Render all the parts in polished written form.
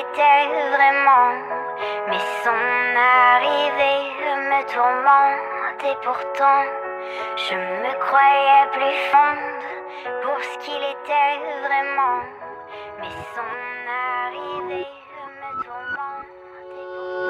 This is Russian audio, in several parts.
était vraiment. Mais son arrivée me tourmente et pourtant je me croyais plus fondre pour ce qu'il était vraiment. Mais son arrivée me tourmente et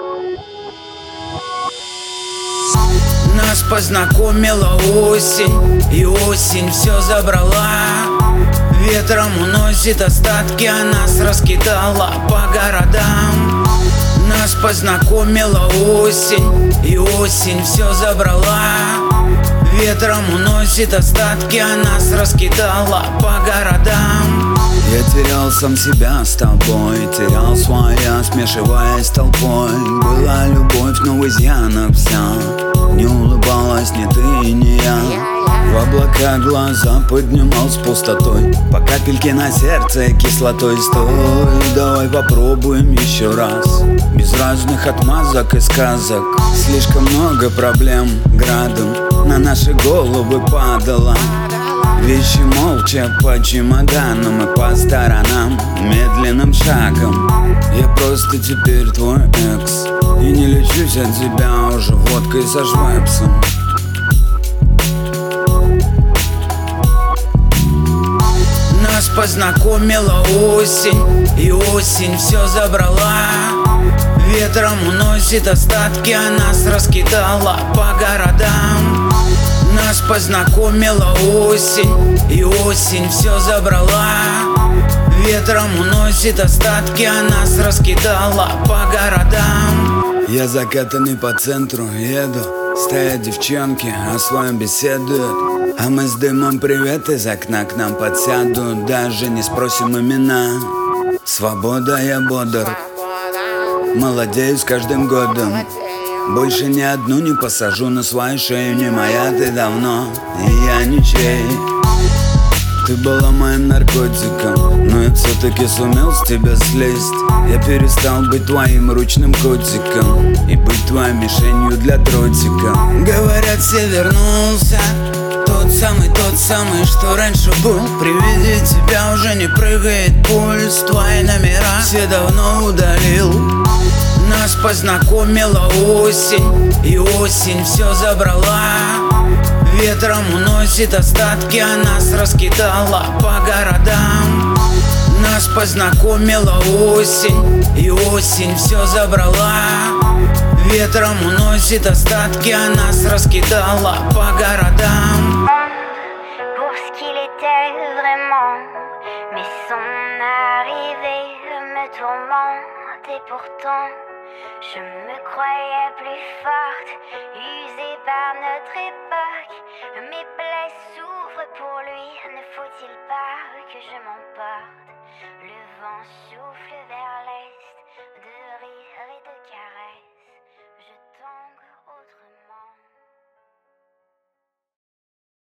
pourtant. Нас познакомила осень, и осень все забрала. Ветром уносит остатки, а нас раскидала по городам. Нас познакомила осень, и осень все забрала. Ветром уносит остатки, а нас раскидала по городам. Я терял сам себя с тобой, терял своя, смешиваясь с толпой. Была любовь, но в изъянах вся, не улыбалась ни ты и не я. В облака глаза поднимал с пустотой, по капельке на сердце кислотой. Стой, давай попробуем еще раз, без разных отмазок и сказок. Слишком много проблем градом на наши головы падало. Вещи молча по чемоданам и по сторонам медленным шагом. Я просто теперь твой экс, и не лечусь от тебя уже водкой со швепсом. Нас познакомила осень, и осень все забрала. Ветром уносит остатки, а нас раскидала по городам. Нас познакомила осень, и осень все забрала. Ветром уносит остатки, а нас раскидала по городам. Я закатанный по центру еду, стоят девчонки, о своем беседуют. А мы с дымом привет из окна к нам подсядут, даже не спросим имена. Свобода, я бодр, молодею с каждым годом. Больше ни одну не посажу на свою шею, не моя ты давно, и я ничей. Ты была моим наркотиком, но я все-таки сумел с тебя слезть. Я перестал быть твоим ручным котиком и быть твоей мишенью для дротика. Говорят, все вернулся, тот самый, что раньше был. При виде тебя уже не прыгает пульс, твои номера все давно удалил. Нас познакомила осень, и осень все забрала. Ветром уносит остатки, а нас раскидала по городам. Нас познакомила осень, и осень все забрала. Ветром уносит остатки, а нас раскидала по городам. Pour ce qu'il était vraiment, mais son arrivée me tourmente et pourtant je me croyais plus forte, usée par notre époque. Mes plaies s'ouvrent pour lui, ne faut-il pas que je m'emporte? Le vent souffle vers l'est.